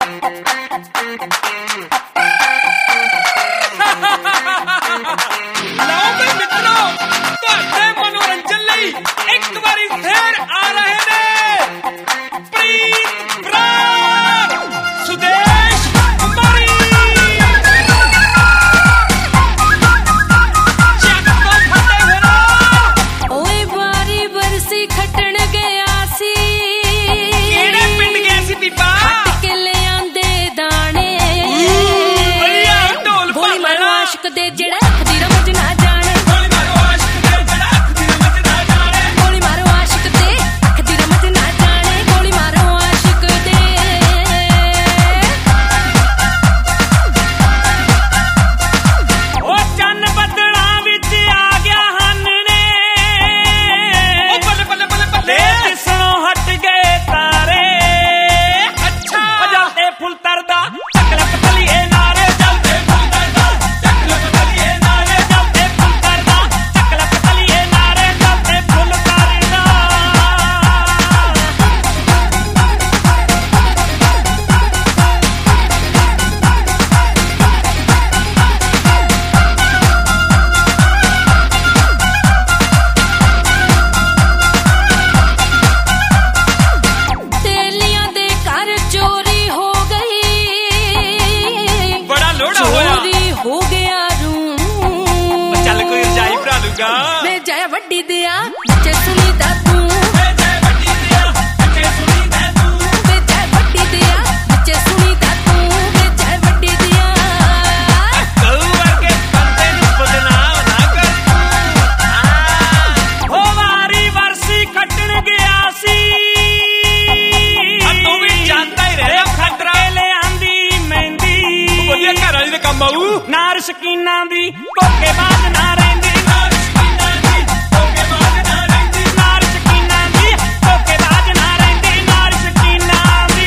नार शकीना दी कोके बाज ना रहिंदी, नार शकीना दी कोके बाज ना रहिंदी, नार शकीना दी कोके बाज ना रहिंदी, नार शकीना दी।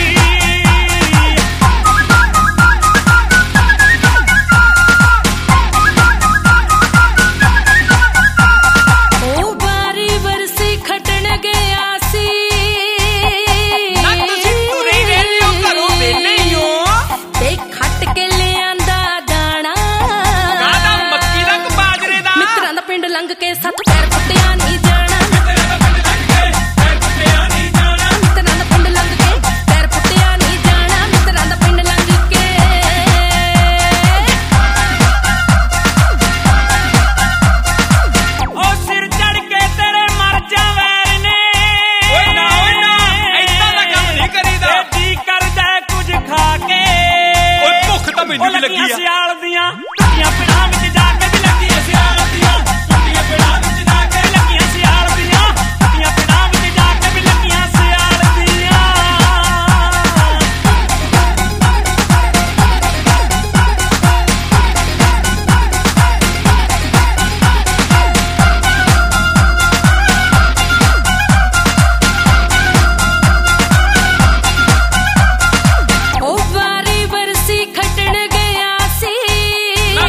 ओ बारी बरसी खटन गया सी, ना तुसी तुरे रहंदे हो घरों वेले ही हो ते खट के ले आंदा दाना, कादा मक्की दा क बाजरे दा, मित्रां दा पिंड लंघ के सत पैर पुੱਟਿਆ नहीं जाना, मित्रां दा पिंड लंघ के पैर पुੱਟਿਆ नहीं जाना, मित्रां दा पिंड लंघ के पैर पुੱਟਿਆ नहीं जाना, मित्रां दा पिंड लंघ के। ओ सिर चढ़ के तेरे मर जा वैर ने, ओए ना ऐसा दा काम नहीं करीदा, जी करदा कुछ खा के, ओए भुख तां मैनूं भी लगी आ, सियाल दियां टुੱਟੀਆਂ ਪਿੜਾਂ ਵਿੱਚ ਜਾ ਕੇ ਵੀ ਲੱਗੀਆਂ, ਸਿਆਲ ਦੀਆਂ ਟੁੱਟੀਆਂ ਪਿੜਾਂ ਵਿੱਚ ਜਾ ਕੇ ਲੱਗੀਆਂ, ਸਿਆਲ ਦੀਆਂ ਟੁੱਟੀਆਂ ਪਿੜਾਂ ਵਿੱਚ ਜਾ ਕੇ ਵੀ ਲੱਗੀਆਂ, ਸਿਆਲ ਦੀਆਂ। ओ बारी बरसी खटन गया सी, ना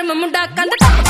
ਮੁੰਡਾ ਕੰਧ ਟੱਪ